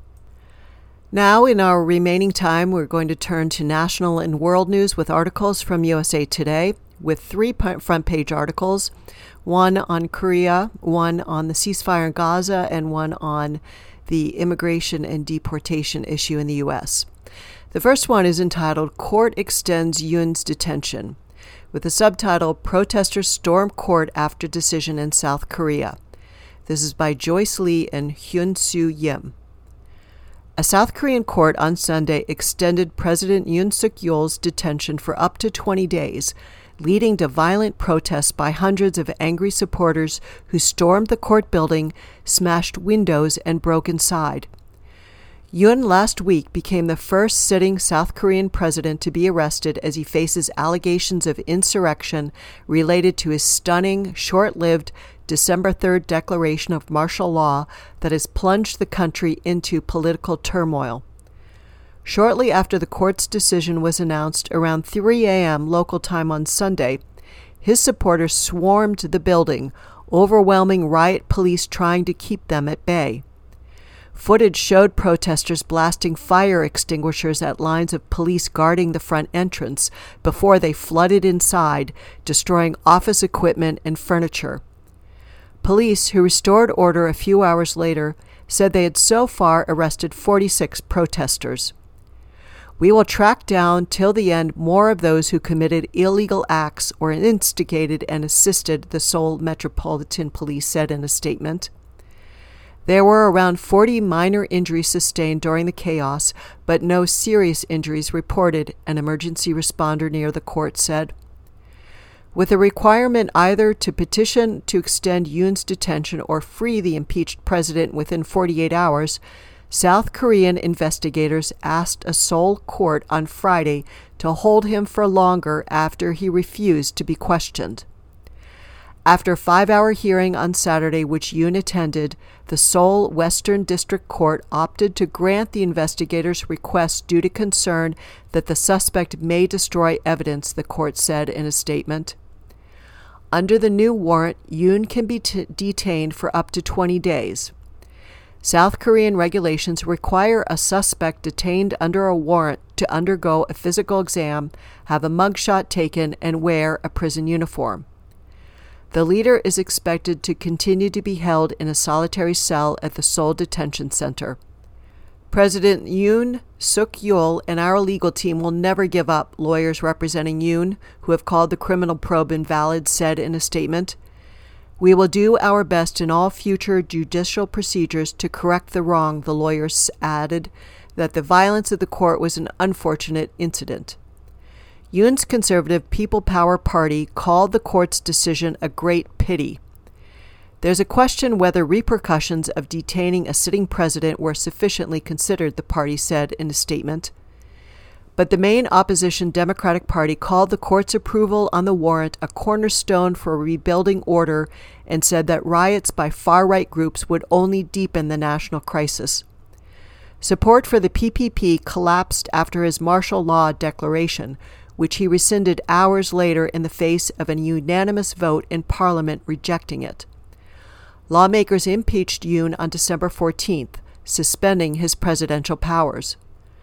Speaker 1: Now, in our remaining time, we're going to turn to national and world news with articles from U S A Today, with three front-page articles, one on Korea, one on the ceasefire in Gaza, and one on the immigration and deportation issue in the U S. The first one is entitled, Court Extends Yoon's Detention, with the subtitle, Protesters Storm Court After Decision in South Korea. This is by Joyce Lee and Hyun-Soo Yim. A South Korean court on Sunday extended President Yoon Suk-yeol's detention for up to twenty days, leading to violent protests by hundreds of angry supporters who stormed the court building, smashed windows, and broke inside. Yoon last week became the first sitting South Korean president to be arrested as he faces allegations of insurrection related to his stunning, short-lived December third declaration of martial law that has plunged the country into political turmoil. Shortly after the court's decision was announced around three a.m. local time on Sunday, his supporters swarmed the building, overwhelming riot police trying to keep them at bay. Footage showed protesters blasting fire extinguishers at lines of police guarding the front entrance before they flooded inside, destroying office equipment and furniture. Police, who restored order a few hours later, said they had so far arrested forty-six protesters. We will track down till the end more of those who committed illegal acts or instigated and assisted, the Seoul Metropolitan Police said in a statement. There were around forty minor injuries sustained during the chaos, but no serious injuries reported, an emergency responder near the court said. With a requirement either to petition to extend Yoon's detention or free the impeached president within forty-eight hours, South Korean investigators asked a Seoul court on Friday to hold him for longer after he refused to be questioned. After a five-hour hearing on Saturday, which Yoon attended, the Seoul Western District Court opted to grant the investigators' request due to concern that the suspect may destroy evidence, the court said in a statement. Under the new warrant, Yoon can be t- detained for up to twenty days. South Korean regulations require a suspect detained under a warrant to undergo a physical exam, have a mugshot taken, and wear a prison uniform. The leader is expected to continue to be held in a solitary cell at the Seoul Detention Center. President Yoon Suk-yeol and our legal team will never give up, lawyers representing Yoon, who have called the criminal probe invalid, said in a statement. We will do our best in all future judicial procedures to correct the wrong, the lawyers added, that the violence of the court was an unfortunate incident. Yoon's conservative People Power Party called the court's decision a great pity. There's a question whether repercussions of detaining a sitting president were sufficiently considered, the party said in a statement. But the main opposition Democratic Party called the court's approval on the warrant a cornerstone for rebuilding order and said that riots by far-right groups would only deepen the national crisis. Support for the P P P collapsed after his martial law declaration, which he rescinded hours later in the face of a unanimous vote in Parliament rejecting it. Lawmakers impeached Yoon on December fourteenth, suspending his presidential powers.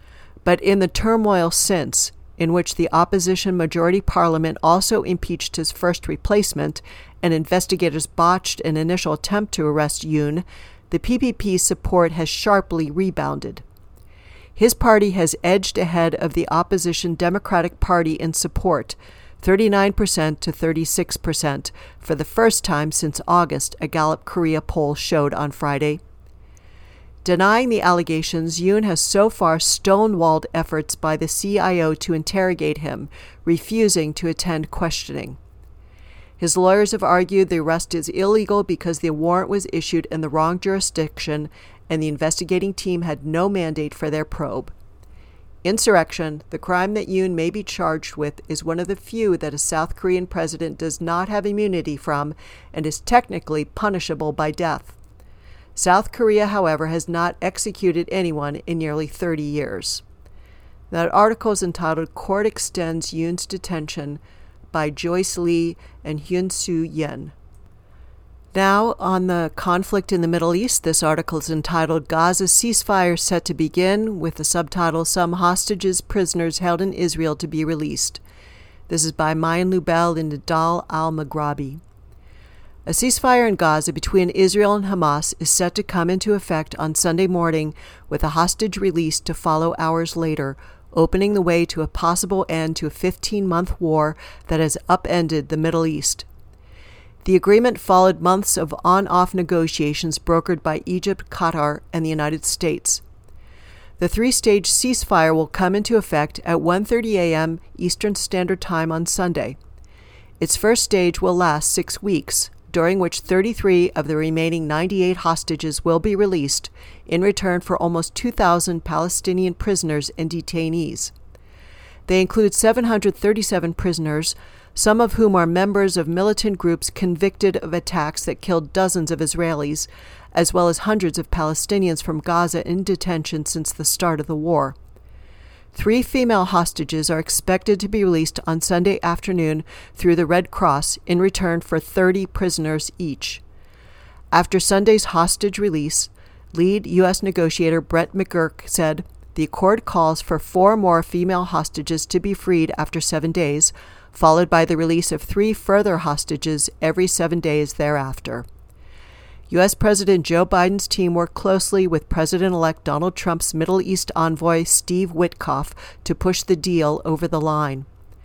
Speaker 1: But in the turmoil since, in which the opposition majority parliament also impeached his first replacement and investigators botched an initial attempt to arrest Yoon, the P P P's support has sharply rebounded. His party has edged ahead of the opposition Democratic Party in support, thirty-nine percent to thirty-six percent, for the first time since August, a Gallup Korea poll showed on Friday. Denying the allegations, Yoon has so far stonewalled efforts by the C I O to interrogate him, refusing to attend questioning. His lawyers have argued the arrest is illegal because the warrant was issued in the wrong jurisdiction and the investigating team had no mandate for their probe. Insurrection, the crime that Yoon may be charged with, is one of the few that a South Korean president does not have immunity from and is technically punishable by death. South Korea, however, has not executed anyone in nearly thirty years. That article is entitled Court Extends Yoon's Detention by Joyce Lee and Hyun Soo Yen. Now, on the conflict in the Middle East, this article is entitled Gaza Ceasefire Set to Begin, with the subtitle Some Hostages Prisoners Held in Israel to be Released. This is by Mayan Lubel and Nidal al-Maghrabi. A ceasefire in Gaza between Israel and Hamas is set to come into effect on Sunday morning, with a hostage release to follow hours later, opening the way to a possible end to a fifteen-month war that has upended the Middle East. The agreement followed months of on-off negotiations brokered by Egypt, Qatar, and the United States. The three-stage ceasefire will come into effect at one thirty a.m. Eastern Standard Time on Sunday. Its first stage will last six weeks, during which thirty-three of the remaining ninety-eight hostages will be released in return for almost two thousand Palestinian prisoners and detainees. They include seven hundred thirty-seven prisoners, some of whom are members of militant groups convicted of attacks that killed dozens of Israelis, as well as hundreds of Palestinians from Gaza in detention since the start of the war. Three female hostages are expected to be released on Sunday afternoon through the Red Cross in return for thirty prisoners each. After Sunday's hostage release, lead U S negotiator Brett McGurk said, the accord calls for four more female hostages to be freed after seven days, followed by the release of three further hostages every seven days thereafter. U S President Joe Biden's team worked closely with President-elect Donald Trump's Middle East envoy Steve Witkoff to push the deal over the line.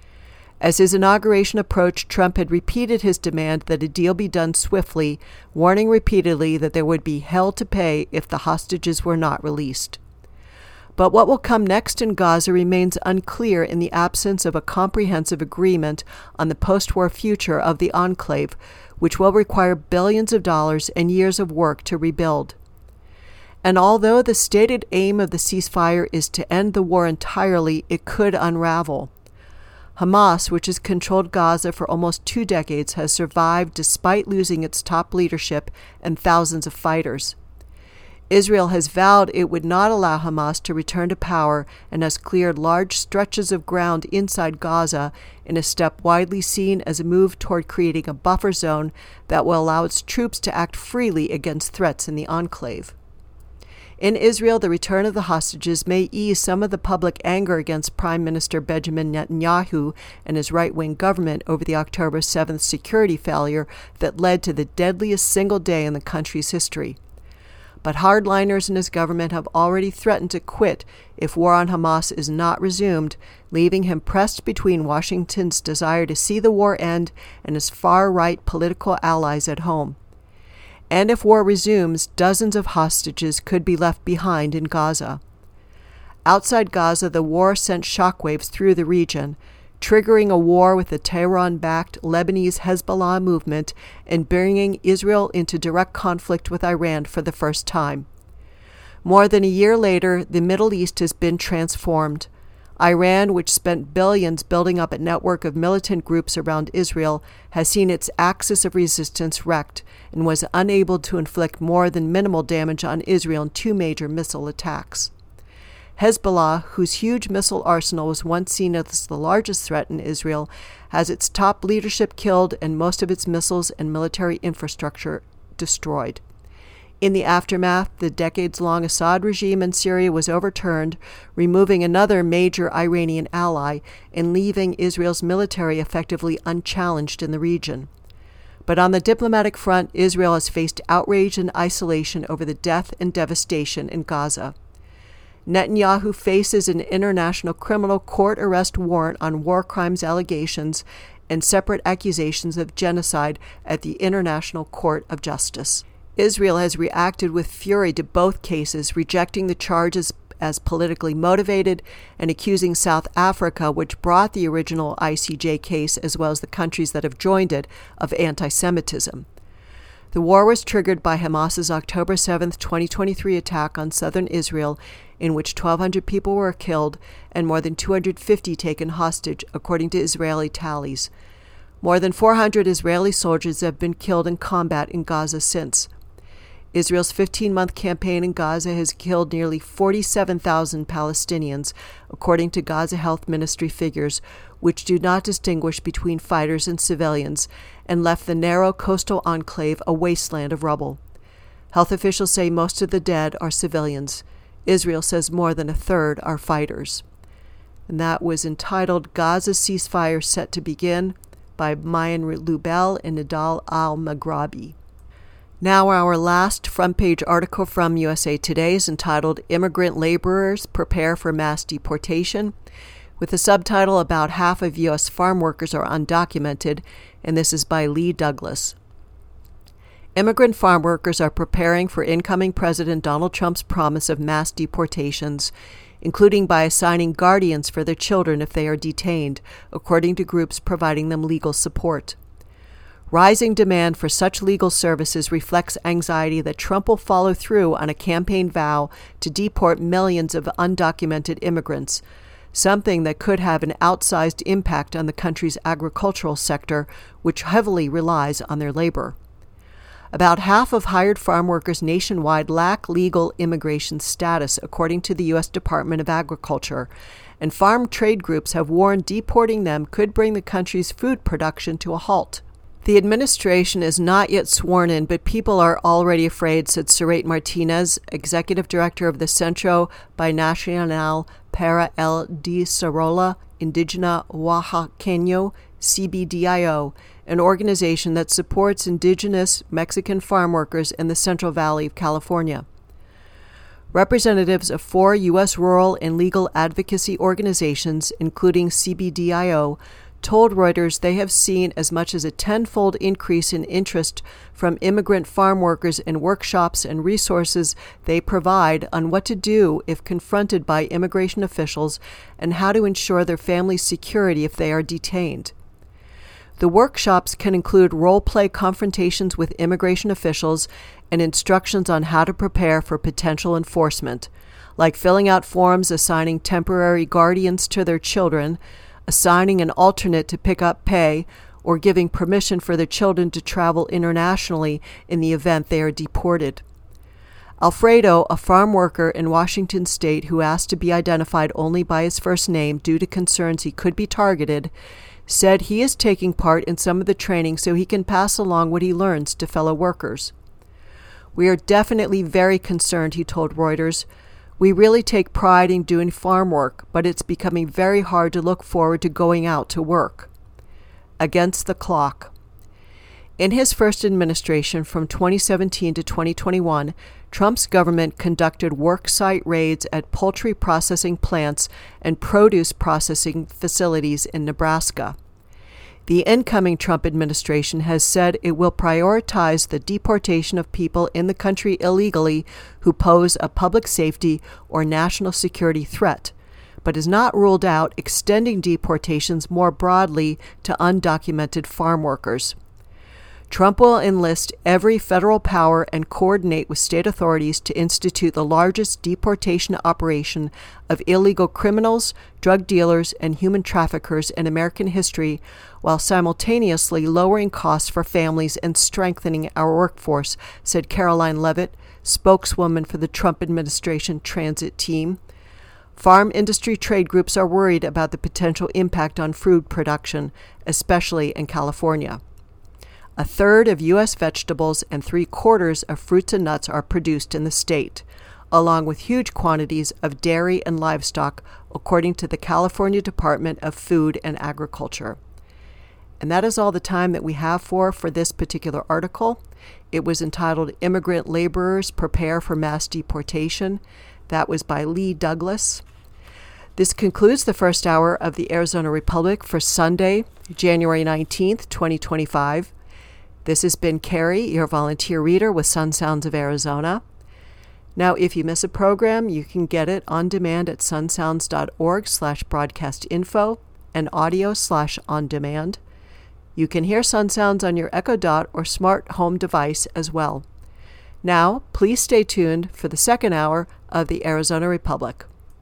Speaker 1: As his inauguration approached, Trump had repeated his demand that a deal be done swiftly, warning repeatedly that there would be hell to pay if the hostages were not released. But what will come next in Gaza remains unclear in the absence of a comprehensive agreement on the post-war future of the enclave, which will require billions of dollars and years of work to rebuild. And although the stated aim of the ceasefire is to end the war entirely, it could unravel. Hamas, which has controlled Gaza for almost two decades, has survived despite losing its top leadership and thousands of fighters. Israel has vowed it would not allow Hamas to return to power and has cleared large stretches of ground inside Gaza in a step widely seen as a move toward creating a buffer zone that will allow its troops to act freely against threats in the enclave. In Israel, the return of the hostages may ease some of the public anger against Prime Minister Benjamin Netanyahu and his right-wing government over the October seventh security failure that led to the deadliest single day in the country's history. But hardliners in his government have already threatened to quit if war on Hamas is not resumed, leaving him pressed between Washington's desire to see the war end and his far-right political allies at home. And if war resumes, dozens of hostages could be left behind in Gaza. Outside Gaza, the war sent shockwaves through the region, triggering a war with the Tehran-backed Lebanese Hezbollah movement and bringing Israel into direct conflict with Iran for the first time. More than a year later, the Middle East has been transformed. Iran, which spent billions building up a network of militant groups around Israel, has seen its axis of resistance wrecked and was unable to inflict more than minimal damage on Israel in two major missile attacks. Hezbollah, whose huge missile arsenal was once seen as the largest threat in Israel, has its top leadership killed and most of its missiles and military infrastructure destroyed. In the aftermath, the decades-long Assad regime in Syria was overturned, removing another major Iranian ally and leaving Israel's military effectively unchallenged in the region. But on the diplomatic front, Israel has faced outrage and isolation over the death and devastation in Gaza. Netanyahu faces an international criminal court arrest warrant on war crimes allegations and separate accusations of genocide at the International Court of Justice. Israel has reacted with fury to both cases, rejecting the charges as politically motivated and accusing South Africa, which brought the original I C J case, as well as the countries that have joined it, of anti-Semitism. The war was triggered by Hamas's October seventh, twenty twenty-three attack on southern Israel, in which twelve hundred people were killed and more than two hundred fifty taken hostage, according to Israeli tallies. More than four hundred Israeli soldiers have been killed in combat in Gaza since. Israel's fifteen-month campaign in Gaza has killed nearly forty-seven thousand Palestinians, according to Gaza Health Ministry figures, which do not distinguish between fighters and civilians, and left the narrow coastal enclave a wasteland of rubble. Health officials say most of the dead are civilians. Israel says more than a third are fighters. And that was entitled Gaza Ceasefire Set to Begin by Mayan Lubel and Nidal al-Maghrabi. Now our last front-page article from U S A Today is entitled Immigrant Laborers Prepare for Mass Deportation, with a subtitle About Half of U S Farm Workers Are Undocumented, and this is by Lee Douglas. Immigrant farm workers are preparing for incoming President Donald Trump's promise of mass deportations, including by assigning guardians for their children if they are detained, according to groups providing them legal support. Rising demand for such legal services reflects anxiety that Trump will follow through on a campaign vow to deport millions of undocumented immigrants, something that could have an outsized impact on the country's agricultural sector, which heavily relies on their labor. About half of hired farm workers nationwide lack legal immigration status, according to the U S Department of Agriculture, and farm trade groups have warned deporting them could bring the country's food production to a halt. The administration is not yet sworn in, but people are already afraid, said Sarat Martinez, executive director of the Centro Binacional para el Desarrollo Indígena Oaxaqueño, C B D I O, an organization that supports indigenous Mexican farm workers in the Central Valley of California. Representatives of four U S rural and legal advocacy organizations, including C B D I O, told Reuters they have seen as much as a tenfold increase in interest from immigrant farm workers in workshops and resources they provide on what to do if confronted by immigration officials and how to ensure their family's security if they are detained. The workshops can include role-play confrontations with immigration officials and instructions on how to prepare for potential enforcement, like filling out forms assigning temporary guardians to their children, assigning an alternate to pick up pay, or giving permission for their children to travel internationally in the event they are deported. Alfredo, a farm worker in Washington state who asked to be identified only by his first name due to concerns he could be targeted, said he is taking part in some of the training so he can pass along what he learns to fellow workers. "We are definitely very concerned," he told Reuters. "We really take pride in doing farm work, but it's becoming very hard to look forward to going out to work." Against the clock. In his first administration from twenty seventeen to twenty twenty-one, Trump's government conducted worksite raids at poultry processing plants and produce processing facilities in Nebraska. The incoming Trump administration has said it will prioritize the deportation of people in the country illegally who pose a public safety or national security threat, but has not ruled out extending deportations more broadly to undocumented farm workers. Trump will enlist every federal power and coordinate with state authorities to institute the largest deportation operation of illegal criminals, drug dealers, and human traffickers in American history, while simultaneously lowering costs for families and strengthening our workforce, said Caroline Leavitt, spokeswoman for the Trump administration transit team. Farm industry trade groups are worried about the potential impact on food production, especially in California. A third of U S vegetables and three-quarters of fruits and nuts are produced in the state, along with huge quantities of dairy and livestock, according to the California Department of Food and Agriculture. And that is all the time that we have for for this particular article. It was entitled "Immigrant Laborers Prepare for Mass Deportation." That was by Lee Douglas. This concludes the first hour of the Arizona Republic for Sunday, January nineteenth, twenty twenty-five. This has been Carrie, your volunteer reader with Sun Sounds of Arizona. Now, if you miss a program, you can get it on demand at sunsounds.org slash broadcast info and audio slash on demand. You can hear Sun Sounds on your Echo Dot or smart home device as well. Now, please stay tuned for the second hour of the Arizona Republic.